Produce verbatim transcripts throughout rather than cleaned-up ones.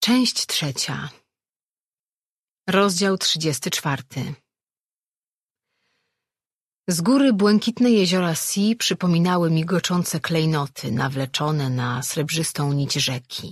Część trzecia. Rozdział trzydziesty czwarty. Z góry błękitne jeziora Sea przypominały migoczące klejnoty nawleczone na srebrzystą nić rzeki.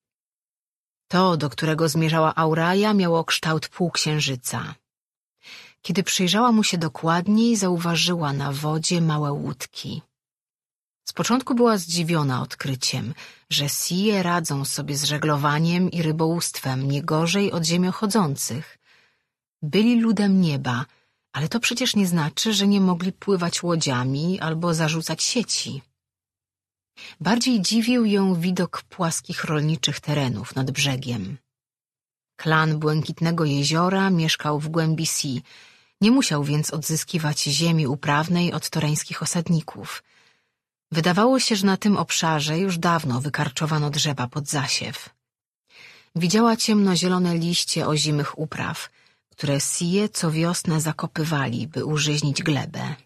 To, do którego zmierzała Auraja, miało kształt półksiężyca. Kiedy przyjrzała mu się dokładniej, zauważyła na wodzie małe łódki. Z początku była zdziwiona odkryciem, że Sije radzą sobie z żeglowaniem i rybołówstwem nie gorzej od ziemiochodzących. Byli ludem nieba, ale to przecież nie znaczy, że nie mogli pływać łodziami albo zarzucać sieci. Bardziej dziwił ją widok płaskich rolniczych terenów nad brzegiem. Klan Błękitnego Jeziora mieszkał w głębi Sea, nie musiał więc odzyskiwać ziemi uprawnej od toreńskich osadników. Wydawało się, że na tym obszarze już dawno wykarczowano drzewa pod zasiew. Widziała ciemnozielone liście ozimych upraw, które Sije co wiosnę zakopywali, by użyźnić glebę.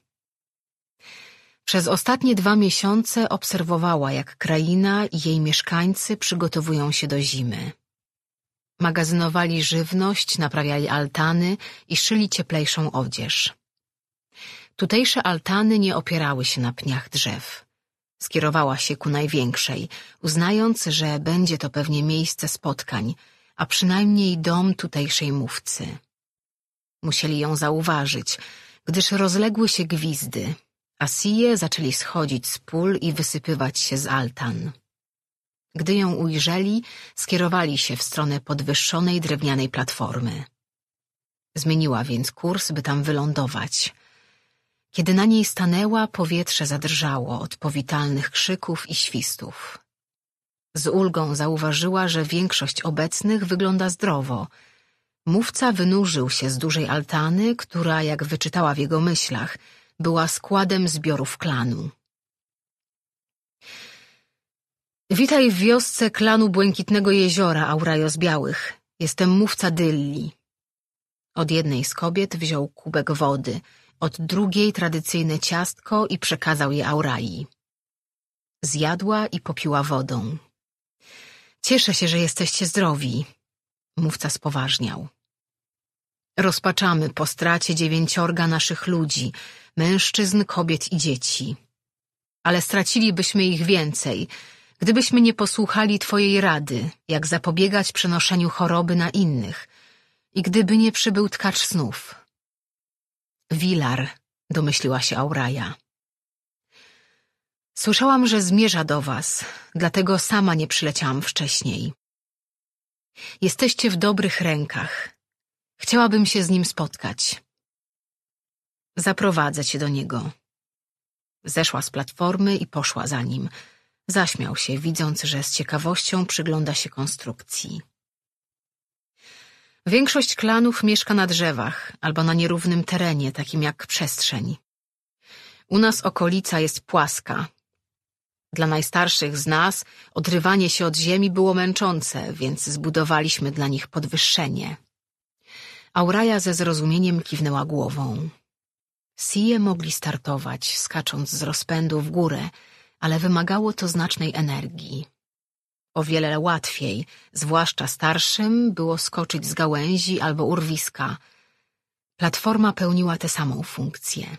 Przez ostatnie dwa miesiące obserwowała, jak kraina i jej mieszkańcy przygotowują się do zimy. Magazynowali żywność, naprawiali altany i szyli cieplejszą odzież. Tutejsze altany nie opierały się na pniach drzew. Skierowała się ku największej, uznając, że będzie to pewnie miejsce spotkań, a przynajmniej dom tutejszej mówcy. Musieli ją zauważyć, gdyż rozległy się gwizdy, a Sije zaczęli schodzić z pól i wysypywać się z altan. Gdy ją ujrzeli, skierowali się w stronę podwyższonej drewnianej platformy. Zmieniła więc kurs, by tam wylądować. Kiedy na niej stanęła, powietrze zadrżało od powitalnych krzyków i świstów. Z ulgą zauważyła, że większość obecnych wygląda zdrowo. Mówca wynurzył się z dużej altany, która, jak wyczytała w jego myślach, była składem zbiorów klanu. Witaj w wiosce klanu Błękitnego Jeziora, Aurajo z Białych. Jestem mówca Dylli. Od jednej z kobiet wziął kubek wody, od drugiej tradycyjne ciastko i przekazał je Aurai. Zjadła i popiła wodą. Cieszę się, że jesteście zdrowi. Mówca spoważniał. Rozpaczamy po stracie dziewięciorga naszych ludzi, mężczyzn, kobiet i dzieci. Ale stracilibyśmy ich więcej, gdybyśmy nie posłuchali twojej rady, jak zapobiegać przenoszeniu choroby na innych i gdyby nie przybył tkacz snów. Wilar, domyśliła się Auraja. Słyszałam, że zmierza do was, dlatego sama nie przyleciałam wcześniej. Jesteście w dobrych rękach. Chciałabym się z nim spotkać. Zaprowadzę cię do niego. Zeszła z platformy i poszła za nim. Zaśmiał się, widząc, że z ciekawością przygląda się konstrukcji. Większość klanów mieszka na drzewach albo na nierównym terenie, takim jak przestrzeń. U nas okolica jest płaska. Dla najstarszych z nas odrywanie się od ziemi było męczące, więc zbudowaliśmy dla nich podwyższenie. Auraja ze zrozumieniem kiwnęła głową. Sije mogli startować, skacząc z rozpędu w górę, ale wymagało to znacznej energii. O wiele łatwiej, zwłaszcza starszym, było skoczyć z gałęzi albo urwiska. Platforma pełniła tę samą funkcję.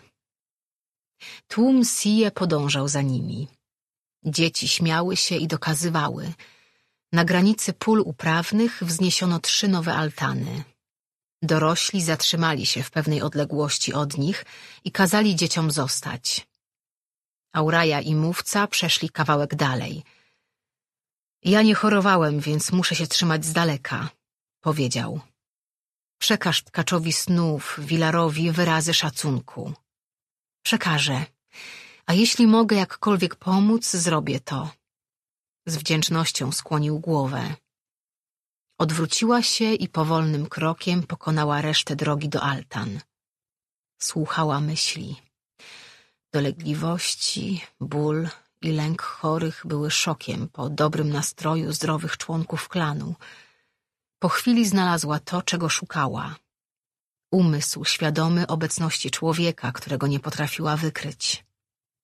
Tłum Sije podążał za nimi. Dzieci śmiały się i dokazywały. Na granicy pól uprawnych wzniesiono trzy nowe altany. Dorośli zatrzymali się w pewnej odległości od nich i kazali dzieciom zostać. Auraja i mówca przeszli kawałek dalej. Ja nie chorowałem, więc muszę się trzymać z daleka, powiedział. Przekaż tkaczowi snów, Wilarowi wyrazy szacunku. Przekażę, a jeśli mogę jakkolwiek pomóc, zrobię to. Z wdzięcznością skłonił głowę. Odwróciła się i powolnym krokiem pokonała resztę drogi do altan. Słuchała myśli. Dolegliwości, ból i lęk chorych były szokiem po dobrym nastroju zdrowych członków klanu. Po chwili znalazła to, czego szukała. Umysł świadomy obecności człowieka, którego nie potrafiła wykryć.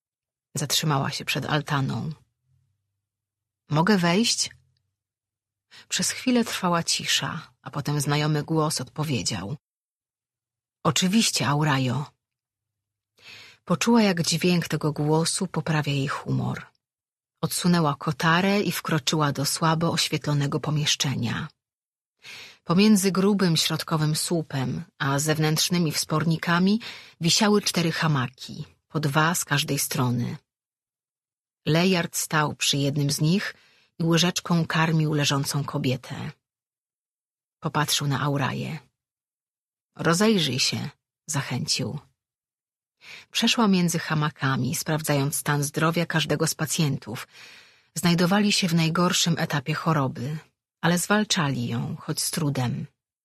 Zatrzymała się przed altaną. Mogę wejść? Przez chwilę trwała cisza, a potem znajomy głos odpowiedział. Oczywiście, Aurajo. Poczuła, jak dźwięk tego głosu poprawia jej humor. Odsunęła kotarę i wkroczyła do słabo oświetlonego pomieszczenia. Pomiędzy grubym środkowym słupem a zewnętrznymi wspornikami wisiały cztery hamaki, po dwa z każdej strony. Lejard stał przy jednym z nich i łyżeczką karmił leżącą kobietę. Popatrzył na Auraję. Rozejrzyj się, zachęcił. Przeszła między hamakami, sprawdzając stan zdrowia każdego z pacjentów. Znajdowali się w najgorszym etapie choroby, ale zwalczali ją, choć z trudem.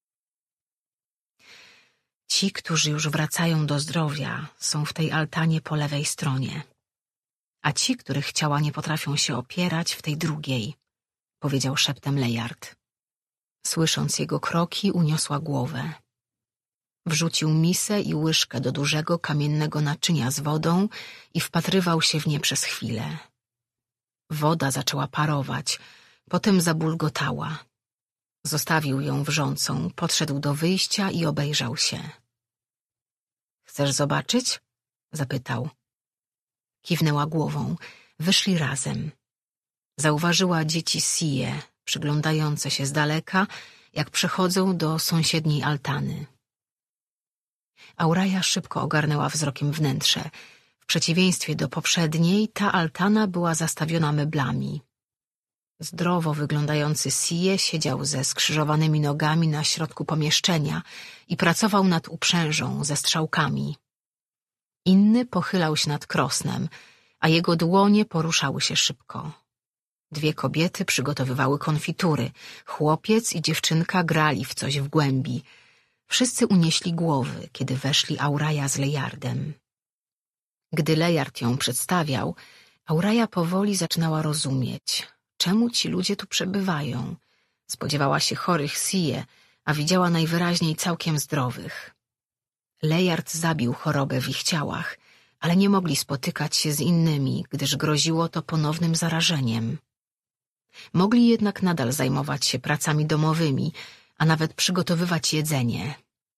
Ci, którzy już wracają do zdrowia, są w tej altanie po lewej stronie, a ci, których ciała nie potrafią się opierać, w tej drugiej, powiedział szeptem Lejard. Słysząc jego kroki, uniosła głowę. Wrzucił misę i łyżkę do dużego kamiennego naczynia z wodą i wpatrywał się w nie przez chwilę. Woda zaczęła parować, potem zabulgotała. Zostawił ją wrzącą, podszedł do wyjścia i obejrzał się. Chcesz zobaczyć? Zapytał. Kiwnęła głową. Wyszli razem. Zauważyła dzieci Sije, przyglądające się z daleka, jak przechodzą do sąsiedniej altany. Auraja szybko ogarnęła wzrokiem wnętrze. W przeciwieństwie do poprzedniej, ta altana była zastawiona meblami. Zdrowo wyglądający Sije siedział ze skrzyżowanymi nogami na środku pomieszczenia i pracował nad uprzężą ze strzałkami. Inny pochylał się nad krosnem, a jego dłonie poruszały się szybko. Dwie kobiety przygotowywały konfitury, chłopiec i dziewczynka grali w coś w głębi. Wszyscy unieśli głowy, kiedy weszli Auraja z Lejardem. Gdy Lejard ją przedstawiał, Auraja powoli zaczynała rozumieć, czemu ci ludzie tu przebywają. Spodziewała się chorych Sije, a widziała najwyraźniej całkiem zdrowych. Lejard zabił chorobę w ich ciałach, ale nie mogli spotykać się z innymi, gdyż groziło to ponownym zarażeniem. Mogli jednak nadal zajmować się pracami domowymi, a nawet przygotowywać jedzenie.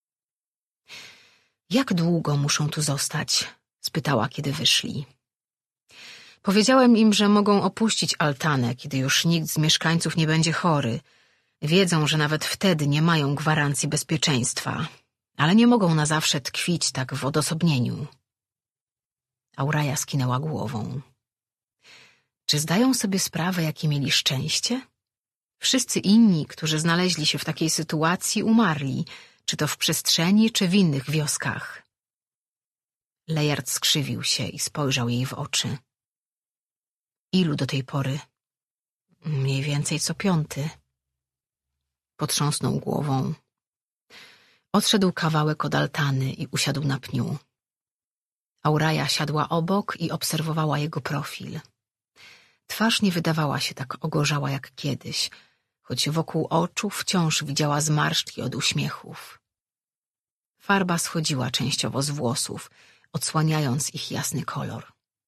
Jak długo muszą tu zostać? Spytała, kiedy wyszli. Powiedziałem im, że mogą opuścić altanę, kiedy już nikt z mieszkańców nie będzie chory. Wiedzą, że nawet wtedy nie mają gwarancji bezpieczeństwa, ale nie mogą na zawsze tkwić tak w odosobnieniu. Auraja skinęła głową. Czy zdają sobie sprawę, jakie mieli szczęście? Wszyscy inni, którzy znaleźli się w takiej sytuacji, umarli, czy to w przestrzeni, czy w innych wioskach. Lejard skrzywił się i spojrzał jej w oczy. Ilu do tej pory? Mniej więcej co piąty. Potrząsnął głową. Odszedł kawałek od altany i usiadł na pniu. Auraja siadła obok i obserwowała jego profil. Twarz nie wydawała się tak ogorzała jak kiedyś, choć wokół oczu wciąż widziała zmarszczki od uśmiechów. Farba schodziła częściowo z włosów, odsłaniając ich jasny kolor.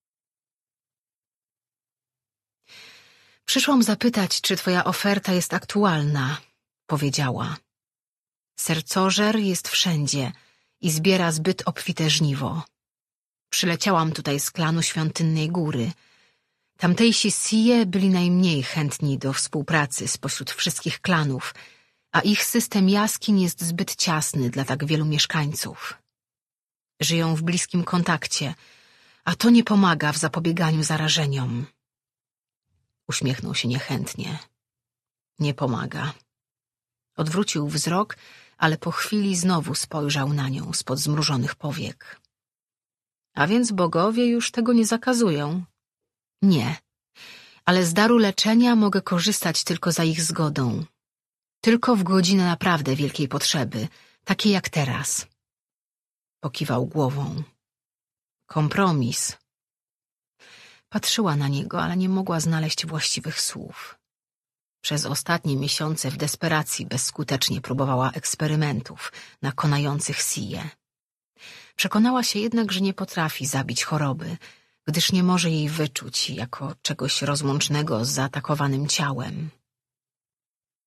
Przyszłam zapytać, czy twoja oferta jest aktualna, powiedziała. Sercożer jest wszędzie i zbiera zbyt obfite żniwo. Przyleciałam tutaj z klanu Świątynnej Góry. Tamtejsi Sije byli najmniej chętni do współpracy spośród wszystkich klanów, a ich system jaskiń jest zbyt ciasny dla tak wielu mieszkańców. Żyją w bliskim kontakcie, a to nie pomaga w zapobieganiu zarażeniom. Uśmiechnął się niechętnie. Nie pomaga. Odwrócił wzrok, ale po chwili znowu spojrzał na nią spod zmrużonych powiek. A więc bogowie już tego nie zakazują? Nie, ale z daru leczenia mogę korzystać tylko za ich zgodą. Tylko w godzinę naprawdę wielkiej potrzeby, takiej jak teraz. Pokiwał głową. Kompromis. Patrzyła na niego, ale nie mogła znaleźć właściwych słów. Przez ostatnie miesiące w desperacji bezskutecznie próbowała eksperymentów na konających Sije. Przekonała się jednak, że nie potrafi zabić choroby, gdyż nie może jej wyczuć jako czegoś rozłącznego z zaatakowanym ciałem.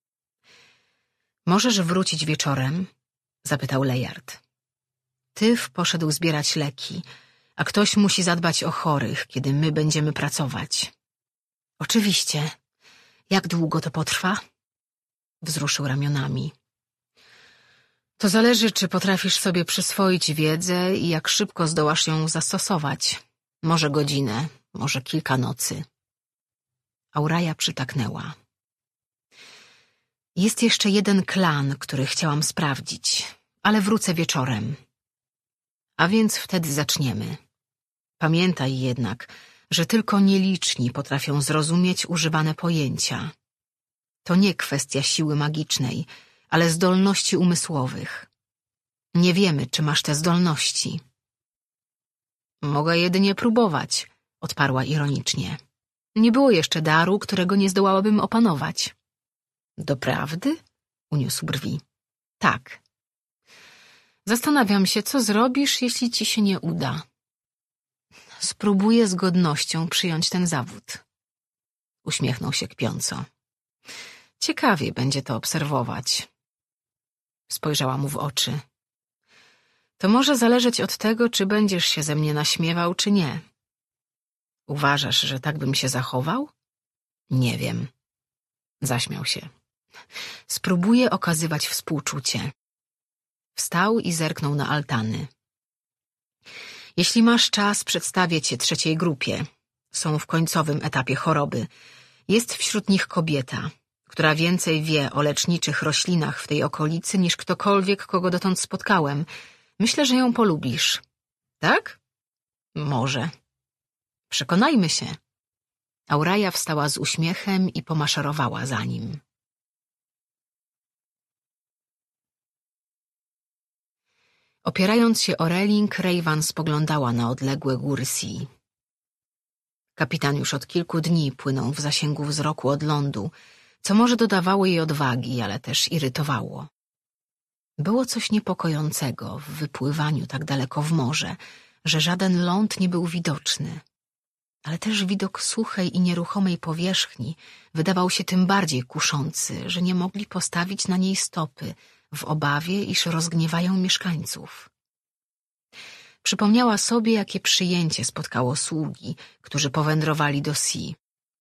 Możesz wrócić wieczorem? Zapytał Lejard. Tyf poszedł zbierać leki, a ktoś musi zadbać o chorych, kiedy my będziemy pracować. Oczywiście. Jak długo to potrwa? Wzruszył ramionami. To zależy, czy potrafisz sobie przyswoić wiedzę i jak szybko zdołasz ją zastosować. Może godzinę, może kilka nocy. Auraja przytaknęła. Jest jeszcze jeden klan, który chciałam sprawdzić, ale wrócę wieczorem. A więc wtedy zaczniemy. Pamiętaj jednak, że tylko nieliczni potrafią zrozumieć używane pojęcia. To nie kwestia siły magicznej, ale zdolności umysłowych. Nie wiemy, czy masz te zdolności. Mogę jedynie próbować, odparła ironicznie. Nie było jeszcze daru, którego nie zdołałabym opanować. Doprawdy? Uniósł brwi. Tak. Zastanawiam się, co zrobisz, jeśli ci się nie uda. Spróbuję z godnością przyjąć ten zawód. Uśmiechnął się kpiąco. Ciekawie będzie to obserwować. Spojrzała mu w oczy. To może zależeć od tego, czy będziesz się ze mnie naśmiewał, czy nie. Uważasz, że tak bym się zachował? Nie wiem. Zaśmiał się. Spróbuję okazywać współczucie. Wstał i zerknął na altany. Jeśli masz czas, przedstawię cię trzeciej grupie. Są w końcowym etapie choroby. Jest wśród nich kobieta, która więcej wie o leczniczych roślinach w tej okolicy niż ktokolwiek, kogo dotąd spotkałem. Myślę, że ją polubisz. Tak? Może. Przekonajmy się. Auraja wstała z uśmiechem i pomaszerowała za nim. Opierając się o reling, Rejwan spoglądała na odległe góry Sea. Kapitan już od kilku dni płynął w zasięgu wzroku od lądu, co może dodawało jej odwagi, ale też irytowało. Było coś niepokojącego w wypływaniu tak daleko w morze, że żaden ląd nie był widoczny. Ale też widok suchej i nieruchomej powierzchni wydawał się tym bardziej kuszący, że nie mogli postawić na niej stopy, w obawie, iż rozgniewają mieszkańców. Przypomniała sobie, jakie przyjęcie spotkało sługi, którzy powędrowali do Sea.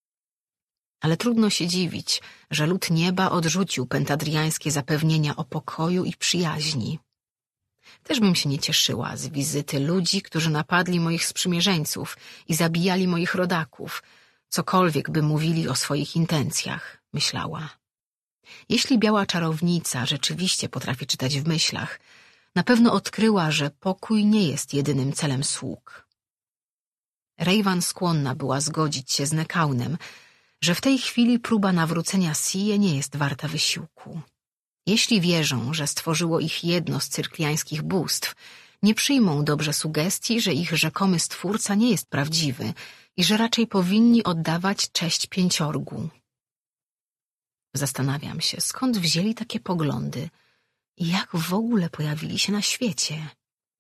Ale trudno się dziwić, że lud nieba odrzucił pentadriańskie zapewnienia o pokoju i przyjaźni. Też bym się nie cieszyła z wizyty ludzi, którzy napadli moich sprzymierzeńców i zabijali moich rodaków, cokolwiek by mówili o swoich intencjach, myślała. Jeśli biała czarownica rzeczywiście potrafi czytać w myślach, na pewno odkryła, że pokój nie jest jedynym celem sług. Rejwan skłonna była zgodzić się z Nekaunem, że w tej chwili próba nawrócenia Sije nie jest warta wysiłku. Jeśli wierzą, że stworzyło ich jedno z cyrkliańskich bóstw, nie przyjmą dobrze sugestii, że ich rzekomy stwórca nie jest prawdziwy i że raczej powinni oddawać cześć pięciorgu. Zastanawiam się, skąd wzięli takie poglądy i jak w ogóle pojawili się na świecie.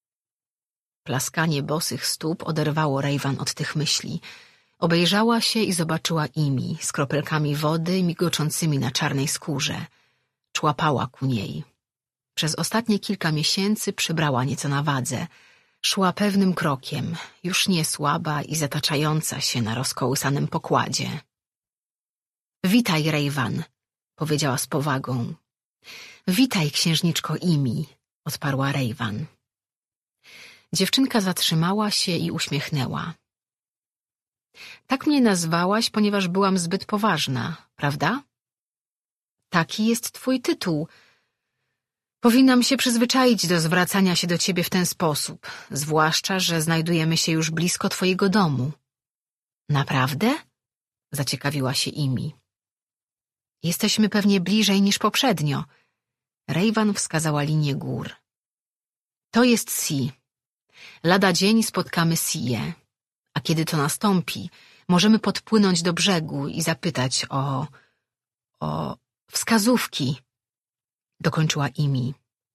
Plaskanie bosych stóp oderwało Rejwan od tych myśli. Obejrzała się i zobaczyła Imi z kropelkami wody migoczącymi na czarnej skórze. Człapała ku niej. Przez ostatnie kilka miesięcy przybrała nieco na wadze. Szła pewnym krokiem, już nie słaba i zataczająca się na rozkołysanym pokładzie. Witaj, Rejwan, powiedziała z powagą. Witaj, księżniczko Imi, odparła Rejwan. Dziewczynka zatrzymała się i uśmiechnęła. Tak mnie nazwałaś, ponieważ byłam zbyt poważna, prawda? Taki jest twój tytuł. Powinnam się przyzwyczaić do zwracania się do ciebie w ten sposób, zwłaszcza, że znajdujemy się już blisko twojego domu. Naprawdę? Zaciekawiła się Imi. Jesteśmy pewnie bliżej niż poprzednio. Rejwan wskazała linię gór. To jest Sea. Lada dzień spotkamy Siję, a kiedy to nastąpi, możemy podpłynąć do brzegu i zapytać o... o... wskazówki, dokończyła Imi.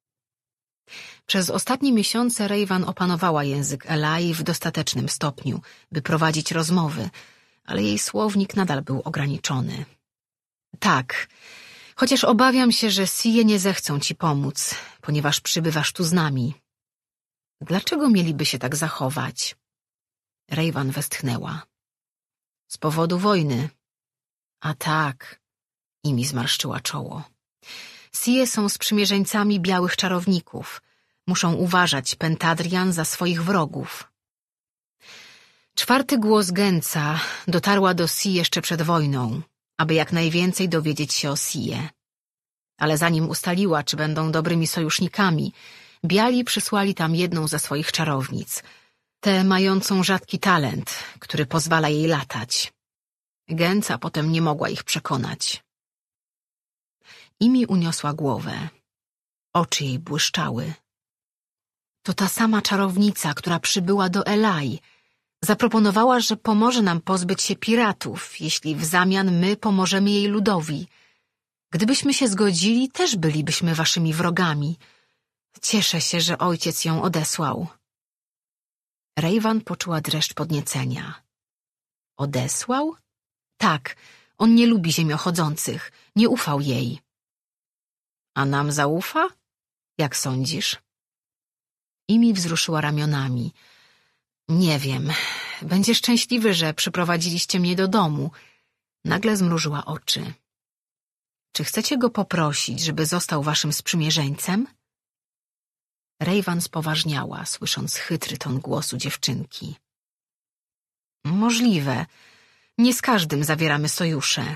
Przez ostatnie miesiące Rejwan opanowała język Elai w dostatecznym stopniu, by prowadzić rozmowy, ale jej słownik nadal był ograniczony. Tak, Chociaż obawiam się, że Sie nie zechcą ci pomóc, ponieważ przybywasz tu z nami. Dlaczego mieliby się tak zachować? Rejwan westchnęła. Z powodu wojny. A tak. Imi zmarszczyła czoło. Sie są sprzymierzeńcami białych czarowników. Muszą uważać Pentadrian za swoich wrogów. Czwarty głos Genca dotarła do Sie jeszcze przed wojną, aby jak najwięcej dowiedzieć się o Sie. Ale zanim ustaliła, czy będą dobrymi sojusznikami, biali przysłali tam jedną ze swoich czarownic, tę mającą rzadki talent, który pozwala jej latać. Genca potem nie mogła ich przekonać. Imi uniosła głowę. Oczy jej błyszczały. To ta sama czarownica, która przybyła do Elai. Zaproponowała, że pomoże nam pozbyć się piratów, jeśli w zamian my pomożemy jej ludowi. Gdybyśmy się zgodzili, też bylibyśmy waszymi wrogami. Cieszę się, że ojciec ją odesłał. Rejwan poczuła dreszcz podniecenia. Odesłał? Tak, on nie lubi ziemiochodzących, nie ufał jej. A nam zaufa? Jak sądzisz? Imi wzruszyła ramionami. Nie wiem, będzie szczęśliwy, że przyprowadziliście mnie do domu. Nagle zmrużyła oczy. Czy chcecie go poprosić, żeby został waszym sprzymierzeńcem? Rejwan spoważniała, słysząc chytry ton głosu dziewczynki. Możliwe. Nie z każdym zawieramy sojusze.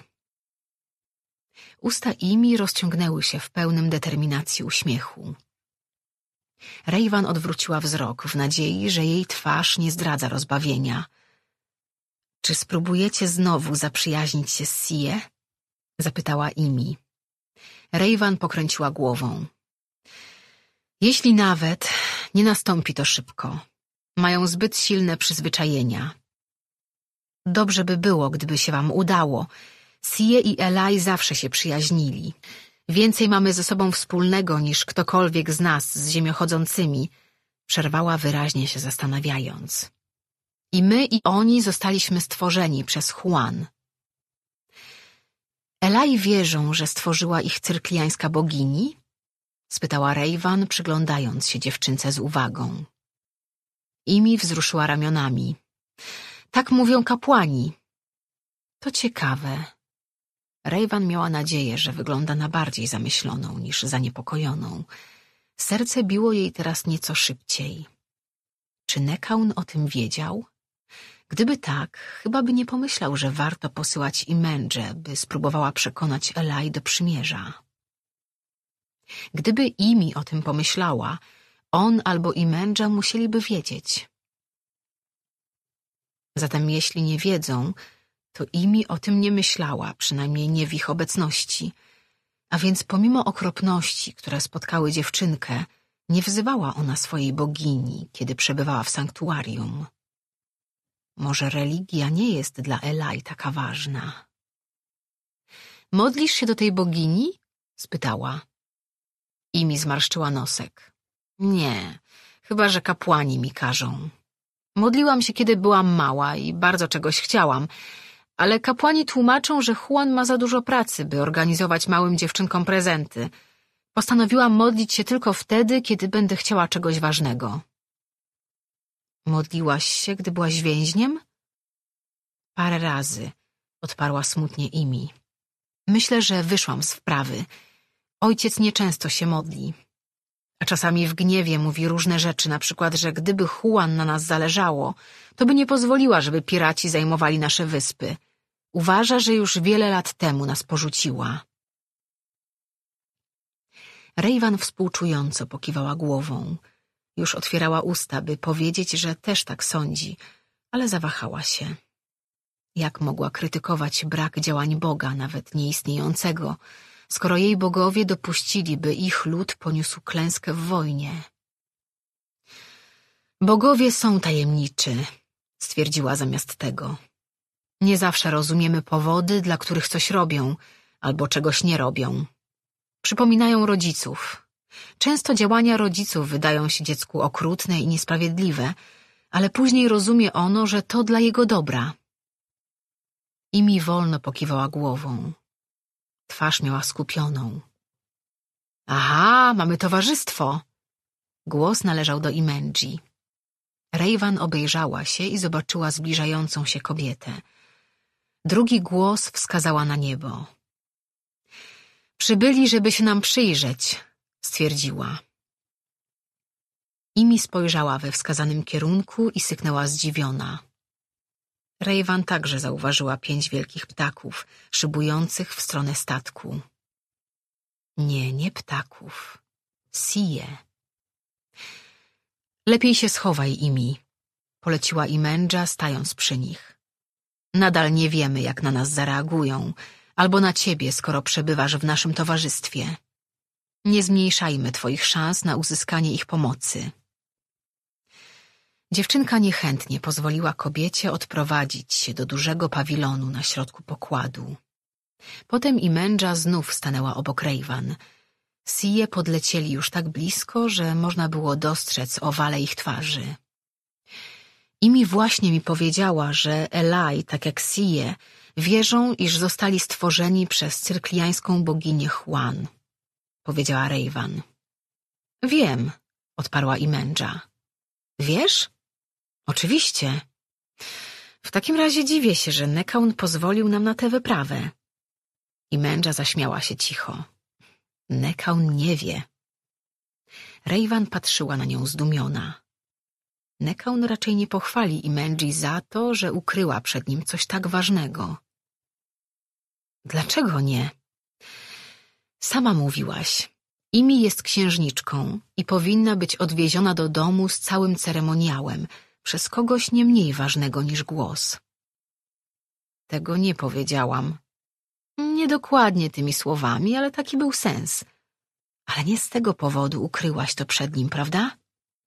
Usta Imi rozciągnęły się w pełnym determinacji uśmiechu. Rejwan odwróciła wzrok w nadziei, że jej twarz nie zdradza rozbawienia. Czy spróbujecie znowu zaprzyjaźnić się z Sie? Zapytała Imi. Rejwan pokręciła głową. Jeśli nawet, nie nastąpi to szybko. Mają zbyt silne przyzwyczajenia. Dobrze by było, gdyby się wam udało. Sie i Elai zawsze się przyjaźnili. Więcej mamy ze sobą wspólnego niż ktokolwiek z nas z ziemiochodzącymi, przerwała wyraźnie się zastanawiając. I my i oni zostaliśmy stworzeni przez Huan. Elai wierzą, że stworzyła ich cyrkliańska bogini? Spytała Rejwan, przyglądając się dziewczynce z uwagą. Imi wzruszyła ramionami. Tak mówią kapłani. To ciekawe. Rejwan miała nadzieję, że wygląda na bardziej zamyśloną niż zaniepokojoną. Serce biło jej teraz nieco szybciej. Czy Nekaun o tym wiedział? Gdyby tak, chyba by nie pomyślał, że warto posyłać Imendżę, by spróbowała przekonać Elai do przymierza. Gdyby Imi o tym pomyślała, on albo Imendża musieliby wiedzieć. Zatem jeśli nie wiedzą, to Imi o tym nie myślała, przynajmniej nie w ich obecności, a więc pomimo okropności, które spotkały dziewczynkę, nie wzywała ona swojej bogini, kiedy przebywała w sanktuarium. Może religia nie jest dla Elai taka ważna. Modlisz się do tej bogini? Spytała. Imi zmarszczyła nosek. Nie, chyba że kapłani mi każą. Modliłam się, kiedy byłam mała i bardzo czegoś chciałam, ale kapłani tłumaczą, że Huan ma za dużo pracy, by organizować małym dziewczynkom prezenty. Postanowiłam modlić się tylko wtedy, kiedy będę chciała czegoś ważnego. Modliłaś się, gdy byłaś więźniem? Parę razy, odparła smutnie Imi. Myślę, że wyszłam z wprawy. Ojciec nieczęsto się modli. A czasami w gniewie mówi różne rzeczy, na przykład, że gdyby Huan na nas zależało, to by nie pozwoliła, żeby piraci zajmowali nasze wyspy. Uważa, że już wiele lat temu nas porzuciła. Rejwan współczująco pokiwała głową. Już otwierała usta, by powiedzieć, że też tak sądzi, ale zawahała się. Jak mogła krytykować brak działań Boga, nawet nieistniejącego, skoro jej bogowie dopuścili, by ich lud poniósł klęskę w wojnie? Bogowie są tajemniczy, stwierdziła zamiast tego. Nie zawsze rozumiemy powody, dla których coś robią, albo czegoś nie robią. Przypominają rodziców. Często działania rodziców wydają się dziecku okrutne i niesprawiedliwe, ale później rozumie ono, że to dla jego dobra. Imi wolno pokiwała głową. Twarz miała skupioną. Aha, mamy towarzystwo. Głos należał do Imendzi. Rejwan obejrzała się i zobaczyła zbliżającą się kobietę. Drugi głos wskazała na niebo. Przybyli, żeby się nam przyjrzeć, stwierdziła. Imi spojrzała we wskazanym kierunku i syknęła zdziwiona. Rejwan także zauważyła pięć wielkich ptaków, szybujących w stronę statku. Nie, nie ptaków. Sije. Lepiej się schowaj, Imi, poleciła Imendża, stając przy nich. Nadal nie wiemy, jak na nas zareagują, albo na ciebie, skoro przebywasz w naszym towarzystwie. Nie zmniejszajmy twoich szans na uzyskanie ich pomocy. Dziewczynka niechętnie pozwoliła kobiecie odprowadzić się do dużego pawilonu na środku pokładu. Potem Imendża znów stanęła obok Rejwan. Sije podlecieli już tak blisko, że można było dostrzec owale ich twarzy. Imi właśnie mi powiedziała, że Elai, tak jak Sije, wierzą, iż zostali stworzeni przez cyrkliańską boginię Huan, powiedziała Rejwan. Wiem, odparła Imendża. Wiesz? Oczywiście. W takim razie dziwię się, że Nekaun pozwolił nam na tę wyprawę. Imendża zaśmiała się cicho. Nekaun nie wie. Rejwan patrzyła na nią zdumiona. Nekaun raczej nie pochwali Imendzi za to, że ukryła przed nim coś tak ważnego. Dlaczego nie? Sama mówiłaś. Imi jest księżniczką i powinna być odwieziona do domu z całym ceremoniałem przez kogoś nie mniej ważnego niż głos. Tego nie powiedziałam. Niedokładnie tymi słowami, ale taki był sens. Ale nie z tego powodu ukryłaś to przed nim, prawda?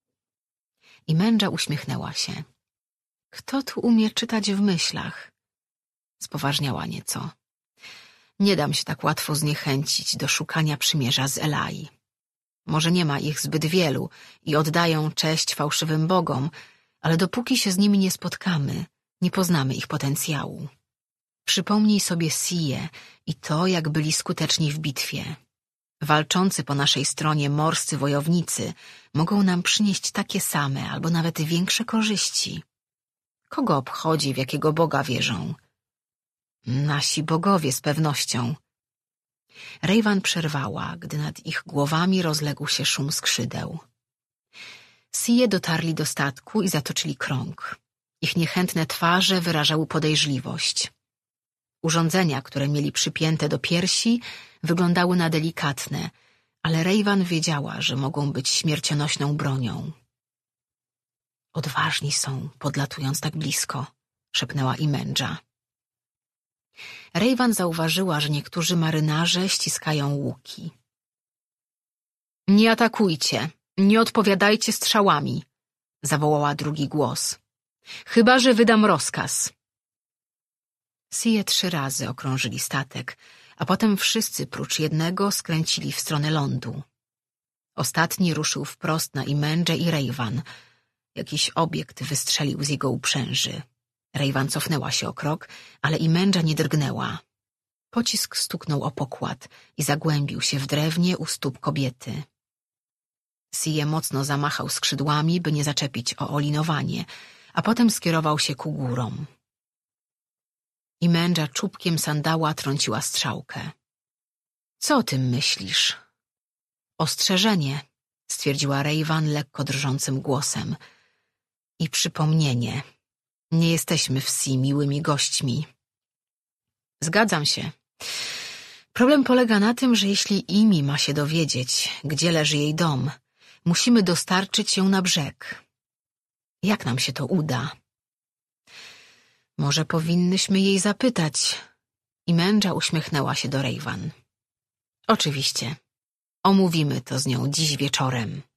Imendża uśmiechnęła się. Kto tu umie czytać w myślach? Spoważniała nieco. Nie dam się tak łatwo zniechęcić do szukania przymierza z Elai. Może nie ma ich zbyt wielu i oddają cześć fałszywym bogom, ale dopóki się z nimi nie spotkamy, nie poznamy ich potencjału. Przypomnij sobie Sije i to, jak byli skuteczni w bitwie. Walczący po naszej stronie morscy wojownicy mogą nam przynieść takie same albo nawet większe korzyści. Kogo obchodzi, w jakiego Boga wierzą? Nasi bogowie z pewnością. Rejwan przerwała, gdy nad ich głowami rozległ się szum skrzydeł. Sije dotarli do statku i zatoczyli krąg. Ich niechętne twarze wyrażały podejrzliwość. Urządzenia, które mieli przypięte do piersi, wyglądały na delikatne, ale Rejwan wiedziała, że mogą być śmiercionośną bronią. Odważni są, podlatując tak blisko, szepnęła Imendża. Rejwan zauważyła, że niektórzy marynarze ściskają łuki. Nie atakujcie, nie odpowiadajcie strzałami, zawołała drugi głos. Chyba że wydam rozkaz. Sije trzy razy okrążyli statek, a potem wszyscy prócz jednego skręcili w stronę lądu. Ostatni ruszył wprost na Imendżę i Rejwan. Jakiś obiekt wystrzelił z jego uprzęży. Rejwan cofnęła się o krok, ale Imendża nie drgnęła. Pocisk stuknął o pokład i zagłębił się w drewnie u stóp kobiety. Sije mocno zamachał skrzydłami, by nie zaczepić o olinowanie, a potem skierował się ku górom. Imendża czubkiem sandała trąciła strzałkę. Co o tym myślisz? Ostrzeżenie, stwierdziła Rejwan lekko drżącym głosem. I przypomnienie. Nie jesteśmy w Wsi miłymi gośćmi. Zgadzam się. Problem polega na tym, że jeśli Imi ma się dowiedzieć, gdzie leży jej dom, musimy dostarczyć ją na brzeg. Jak nam się to uda? Może powinnyśmy jej zapytać. Imendża uśmiechnęła się do Rejwan. Oczywiście. Omówimy to z nią dziś wieczorem.